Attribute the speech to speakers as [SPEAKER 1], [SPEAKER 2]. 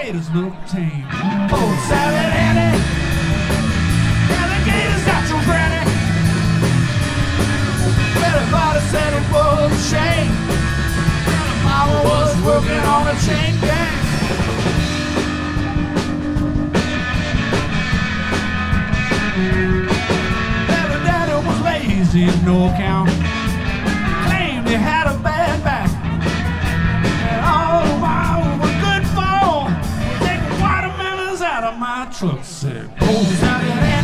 [SPEAKER 1] alligators look tame. Oh, Sally Annie, alligators got your granny. Everybody said it was a shame. And mama was working on a chain gang. Every daddy was lazy and no account. Claimed he had a bad back. And all the while we were good for taking watermelons out of my truck. Said, oh, Sally Annie.